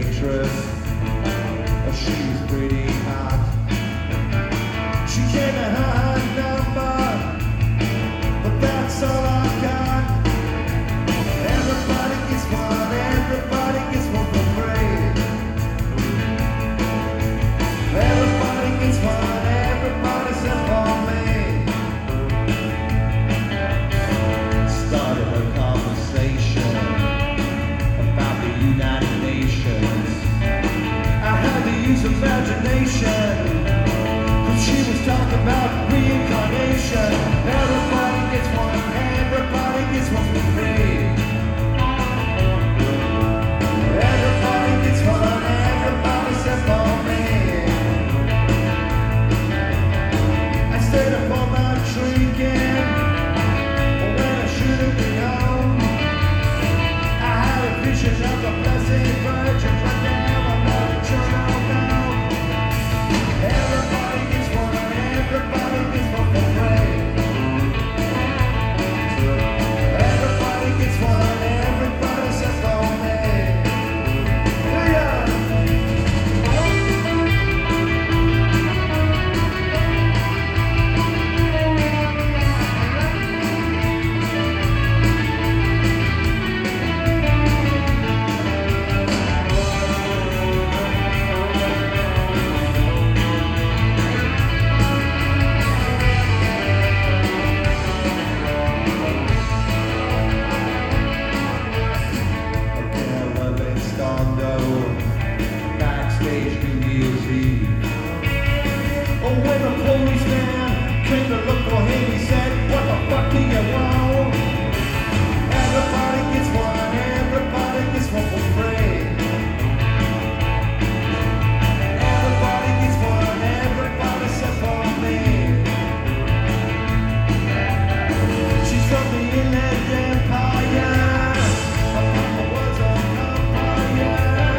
waitress. She was pretty hot. She gave me her number, but that's all I got. Everybody gets one, everybody gets one for free. Everybody gets one, everybody's in for me. Started a conversation about the United Nations. I had to use imagination, cause she was talking about reincarnation. Everybody gets one, everybody gets one for free. Everybody gets one, everybody's set for me. I stayed up all night drinking, but when I should have been home, I had a vision of the blessed Virgin, but now I'm not a journal now. Everybody gets one, everybody gets one for free. Everybody gets one, everybody's set for me. Yeah. Backstage New Year's Eve. Oh, when the policeman came to look for him, he said, "What the fuck do you want?" Everybody gets one, everybody gets one for free. Everybody gets one, everybody set for me. She's from the Inland Empire. Her mama was a vampire.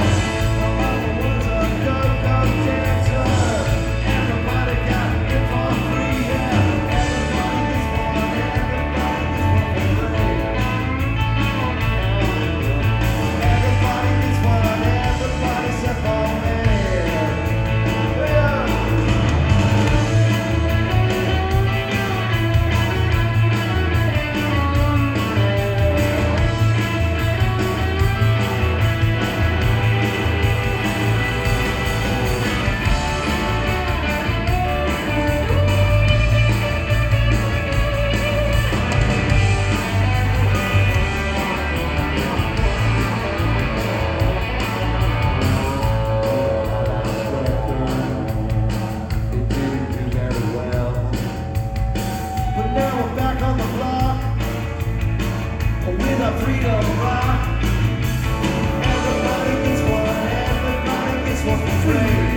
Freedom rock. Everybody gets one, everybody gets one for free.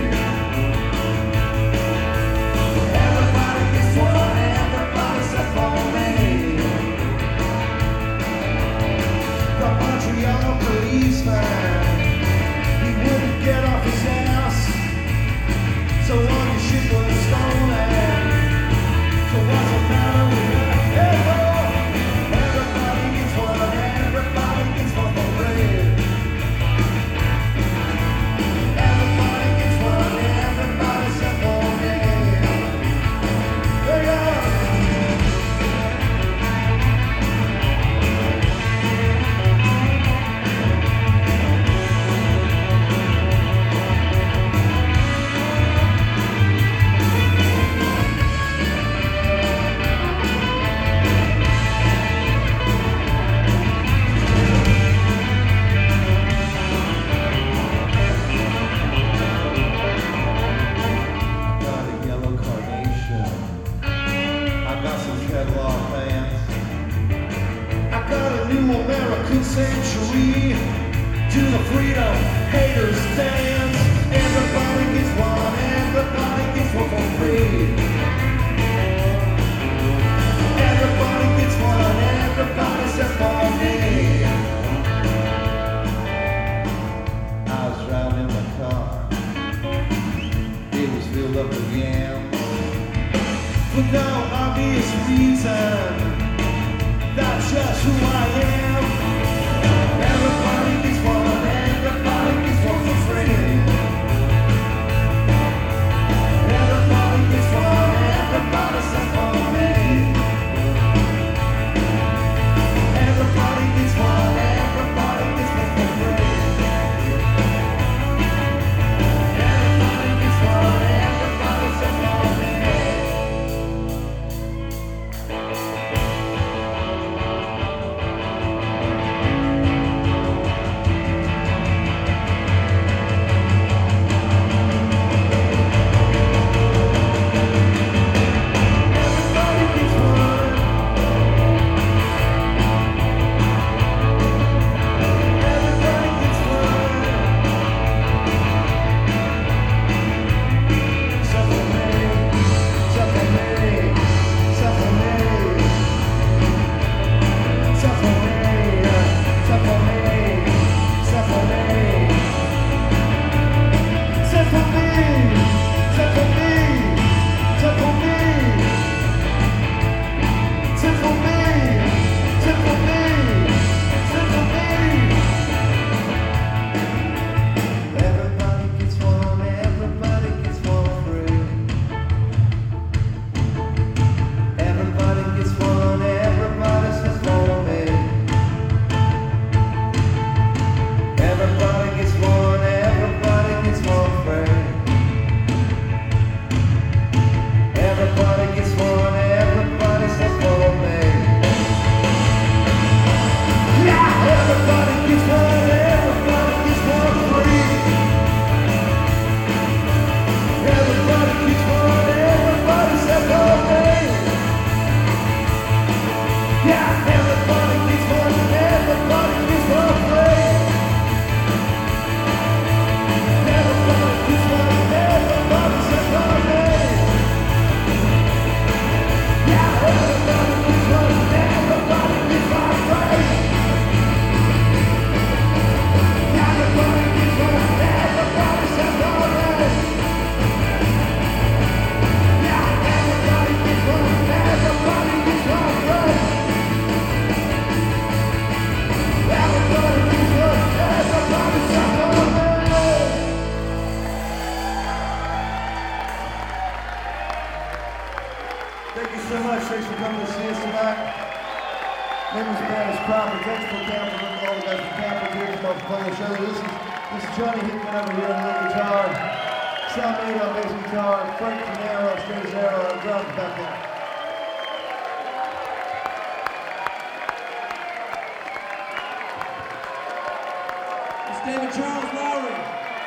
Everybody gets one, everybody's set for me. The Montreal policeman, he wouldn't get off his ass, so all his shit was stolen. So what's the matter with that? Hey, everybody gets one, everybody gets one for free. Everybody gets one, everybody's set for me. Hey, American century to the freedom haters dance. Everybody gets one, everybody gets one for free. Everybody gets one, everybody's set for me. I was driving my car, it was filled up with yams. For no obvious reason, that's just who I am. Everybody gets one, everybody gets one for free. for playing the show. This is Johnny Hickman over here on the guitar, Sam Mead on bass guitar, Frank Finero on strings there on drums back there. It's David Charles Lowry.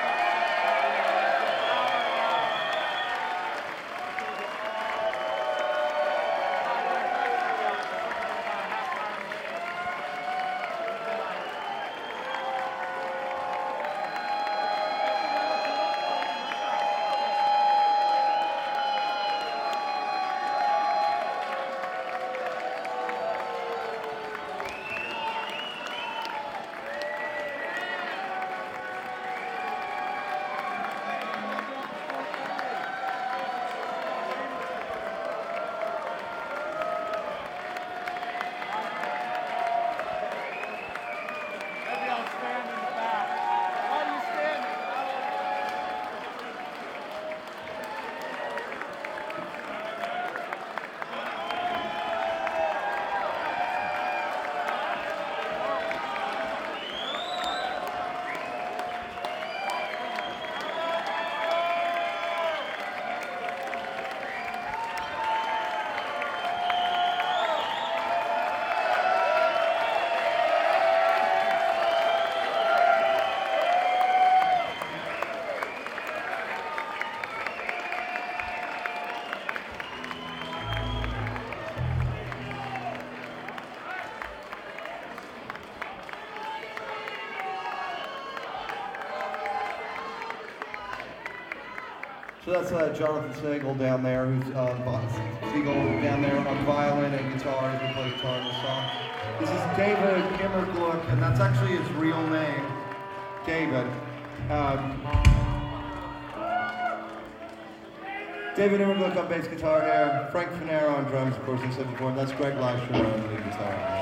So that's Jonathan Siegel down there, who's Siegel down there on violin and guitar. He can play guitar in the song. This is David Immergluck, and that's actually his real name, David. David Immergluck on bass guitar here. Frank Finero on drums, of course, I said before. And that's Greg Leisher on lead guitar.